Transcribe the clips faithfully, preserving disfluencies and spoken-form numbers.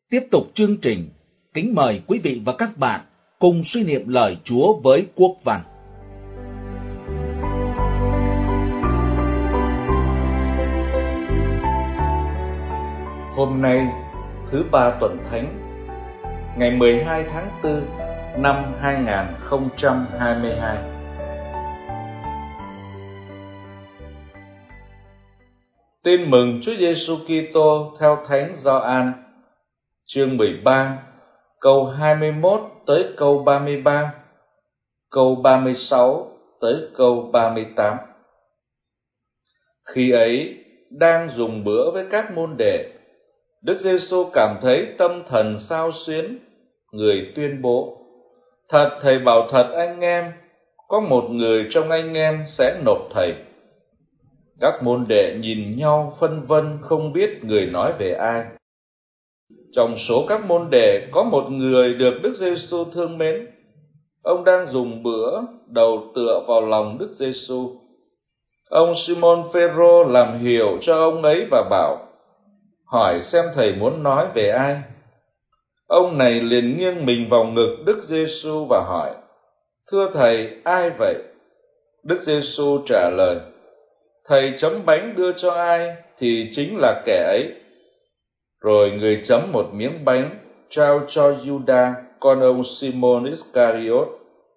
Tiếp tục chương trình, kính mời quý vị và các bạn cùng suy niệm lời Chúa với Quốc Văn. Hôm nay, thứ ba tuần Thánh, ngày mười hai tháng tư năm hai nghìn không trăm hai mươi hai. Tin mừng Chúa Giêsu Kitô theo Thánh Gioan, chương mười ba, câu hai mươi mốt tới câu ba mươi ba, câu ba mươi sáu tới câu ba mươi tám. Khi ấy, đang dùng bữa với các môn đệ, Đức Giêsu cảm thấy tâm thần xao xuyến, người tuyên bố: Thật thầy bảo thật anh em, có một người trong anh em sẽ nộp thầy. Các môn đệ nhìn nhau phân vân không biết người nói về ai. Trong số các môn đệ có một người được Đức Giêsu thương mến. Ông đang dùng bữa, đầu tựa vào lòng Đức Giêsu. Ông Simon Phêrô làm hiểu cho ông ấy và bảo: Hỏi xem thầy muốn nói về ai. Ông này liền nghiêng mình vào ngực Đức Giêsu và hỏi: Thưa thầy, ai vậy? Đức Giêsu trả lời: Thầy chấm bánh đưa cho ai thì chính là kẻ ấy. Rồi người chấm một miếng bánh trao cho Juda, con ông Simon Iscariot.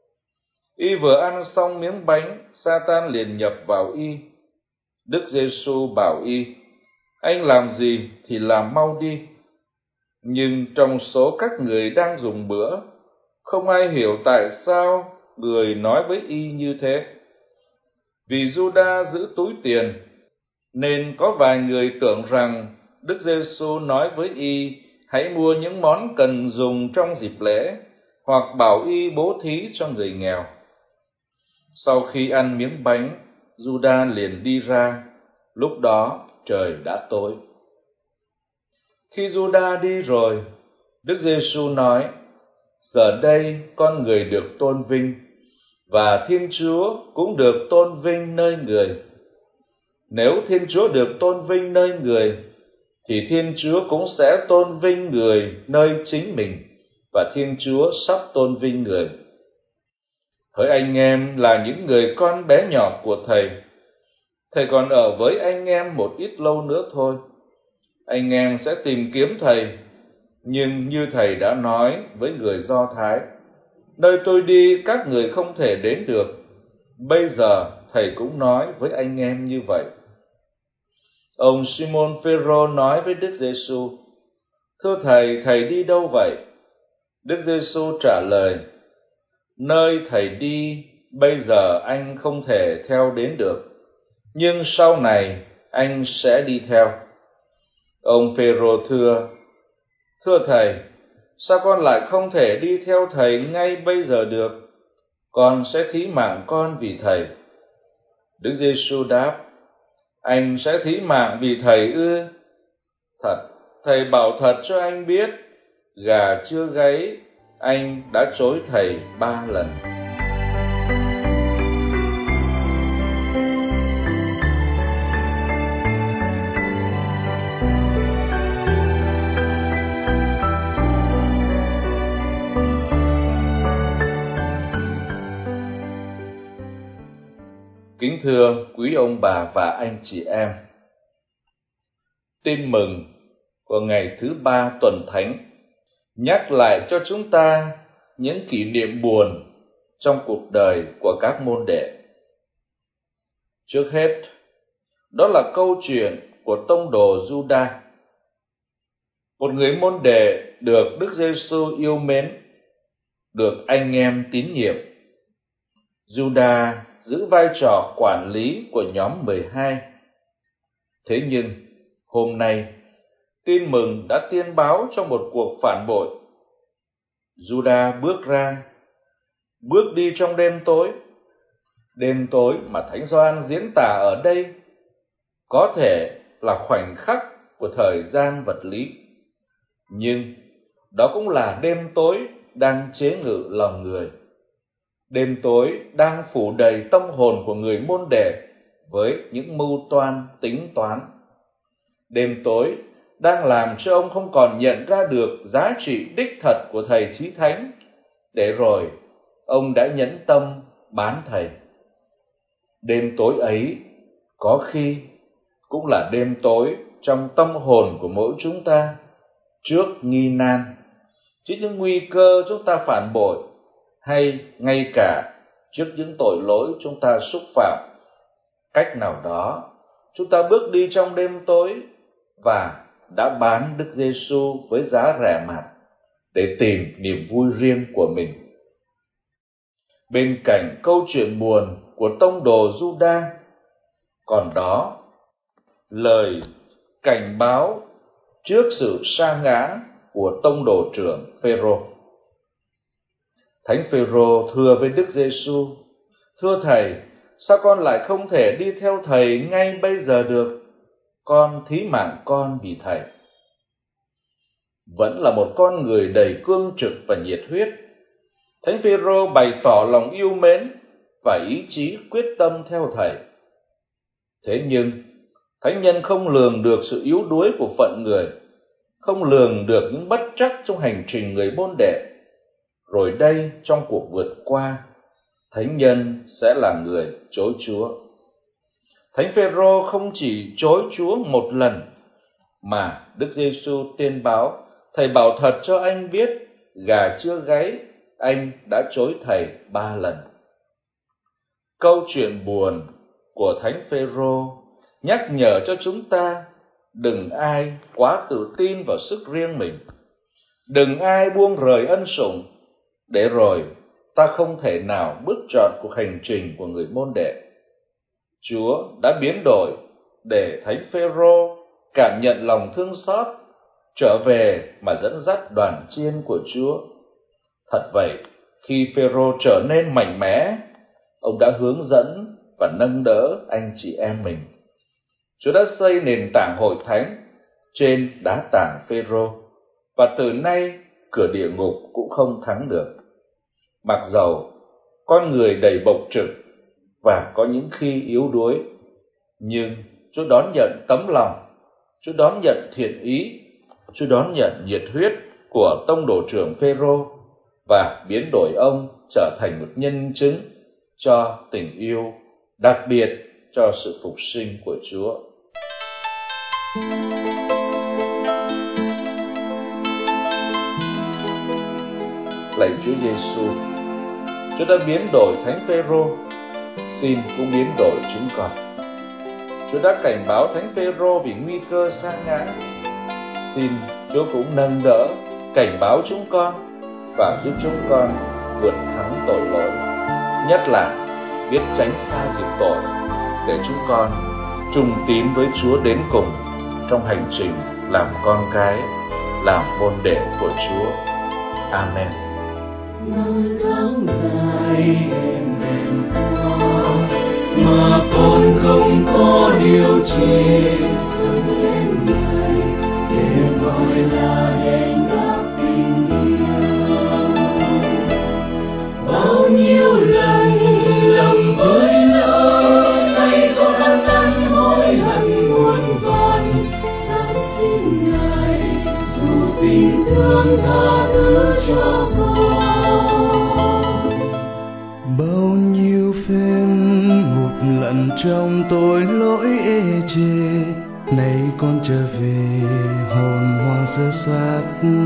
Y vừa ăn xong miếng bánh, Sa-tan liền nhập vào y. Đức Giêsu bảo y: Anh làm gì thì làm mau đi. Nhưng trong số các người đang dùng bữa, không ai hiểu tại sao người nói với y như thế. Vì Juda giữ túi tiền, nên có vài người tưởng rằng Đức Giêsu nói với y hãy mua những món cần dùng trong dịp lễ, hoặc bảo y bố thí cho người nghèo. Sau khi ăn miếng bánh, Juda liền đi ra. Lúc đó trời đã tối. Khi Juda đi rồi, Đức Giêsu nói: Giờ đây con người được tôn vinh, và Thiên Chúa cũng được tôn vinh nơi người. Nếu Thiên Chúa được tôn vinh nơi người, thì Thiên Chúa cũng sẽ tôn vinh người nơi chính mình, và Thiên Chúa sắp tôn vinh người. Hỡi anh em là những người con bé nhỏ của Thầy, Thầy còn ở với anh em một ít lâu nữa thôi. Anh em sẽ tìm kiếm Thầy, nhưng như Thầy đã nói với người Do Thái: Nơi tôi đi các người không thể đến được. Bây giờ Thầy cũng nói với anh em như vậy. Ông Simon Phêrô nói với Đức Giêsu: Thưa Thầy, Thầy đi đâu vậy? Đức Giêsu trả lời: Nơi Thầy đi, bây giờ anh không thể theo đến được, nhưng sau này anh sẽ đi theo. Ông Phêrô thưa: Thưa Thầy, sao con lại không thể đi theo Thầy ngay bây giờ được? Con sẽ thí mạng con vì Thầy. Đức Giêsu đáp: Anh sẽ thí mạng vì Thầy ư? Thật, Thầy bảo thật cho anh biết, gà chưa gáy, anh đã chối Thầy ba lần. Kính thưa quý ông bà và anh chị em, tin mừng của ngày thứ ba tuần Thánh nhắc lại cho chúng ta những kỷ niệm buồn trong cuộc đời của các môn đệ. Trước hết, đó là câu chuyện của tông đồ Juda, một người môn đệ được Đức Giêsu yêu mến, được anh em tín nhiệm. Juda giữ vai trò quản lý của nhóm mười hai. Thế nhưng, hôm nay, tin mừng đã tiên báo trong một cuộc phản bội. Juda bước ra, bước đi trong đêm tối. Đêm tối mà Thánh Gioan diễn tả ở đây có thể là khoảnh khắc của thời gian vật lý, nhưng đó cũng là đêm tối đang chế ngự lòng người. Đêm tối đang phủ đầy tâm hồn của người môn đệ với những mưu toan tính toán. Đêm tối đang làm cho ông không còn nhận ra được giá trị đích thật của thầy Chí Thánh, để rồi ông đã nhẫn tâm bán thầy. Đêm tối ấy có khi cũng là đêm tối trong tâm hồn của mỗi chúng ta trước nghi nan, trước những nguy cơ chúng ta phản bội, hay ngay cả trước những tội lỗi chúng ta xúc phạm. Cách nào đó, chúng ta bước đi trong đêm tối và đã bán Đức Giêsu với giá rẻ mạt để tìm niềm vui riêng của mình. Bên cạnh câu chuyện buồn của tông đồ Giu-đa, còn đó lời cảnh báo trước sự sa ngã của tông đồ trưởng Phêrô. Thánh Phêrô thưa với Đức Giêsu: "Thưa thầy, sao con lại không thể đi theo thầy ngay bây giờ được? Con thí mạng con vì thầy." Vẫn là một con người đầy cương trực và nhiệt huyết, Thánh Phêrô bày tỏ lòng yêu mến và ý chí quyết tâm theo thầy. Thế nhưng thánh nhân không lường được sự yếu đuối của phận người, không lường được những bất trắc trong hành trình người môn đệ. Rồi đây, trong cuộc vượt qua, thánh nhân sẽ là người chối Chúa. Thánh Phêrô không chỉ chối Chúa một lần, mà Đức Giêsu tiên báo: "Thầy bảo thật cho anh biết, gà chưa gáy, anh đã chối thầy ba lần." Câu chuyện buồn của Thánh Phêrô nhắc nhở cho chúng ta đừng ai quá tự tin vào sức riêng mình, đừng ai buông rời ân sủng, để rồi ta không thể nào bước trọn cuộc hành trình của người môn đệ. Chúa đã biến đổi để Thánh Phêrô cảm nhận lòng thương xót, trở về mà dẫn dắt đoàn chiên của Chúa. Thật vậy, khi Phêrô trở nên mạnh mẽ, ông đã hướng dẫn và nâng đỡ anh chị em mình. Chúa đã xây nền tảng hội thánh trên đá tảng Phêrô, và từ nay cửa địa ngục cũng không thắng được. Mặc dầu con người đầy bộc trực và có những khi yếu đuối, nhưng Chúa đón nhận tấm lòng, Chúa đón nhận thiện ý, Chúa đón nhận nhiệt huyết của tông đồ trưởng Phêrô và biến đổi ông trở thành một nhân chứng cho tình yêu, đặc biệt cho sự phục sinh của Chúa. Lạy Chúa Giêsu, Chúa đã biến đổi Thánh Phêrô, xin cũng biến đổi chúng con. Chúa đã cảnh báo Thánh Phêrô vì nguy cơ sa ngã, xin Chúa cũng nâng đỡ, cảnh báo chúng con và giúp chúng con vượt thắng tội lỗi, nhất là biết tránh xa diệt tội, để chúng con trung tín với Chúa đến cùng trong hành trình làm con cái, làm môn đệ của Chúa. Amen. Năm tháng dài em đêm qua mà con không có điều chi dâng lên ngày để gọi là đền đáp tình yêu. Bao nhiêu lần lầm với lỡ, nay con ăn hối hận muôn vàn, sáng xin Ngài dù tình thương tha thứ cho con. Bao nhiêu phen ngục lặn trong tội lỗi ê chề, nay con trở về hồn hoang sơ xác.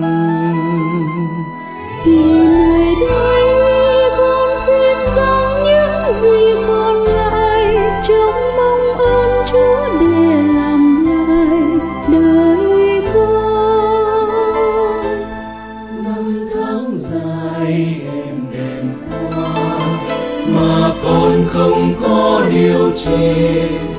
Vì nơi đây con xin dâng những gì còn lại, trông mong ơn Chúa để làm lại đời con. Năm tháng dài em đêm qua mà con không có điều chi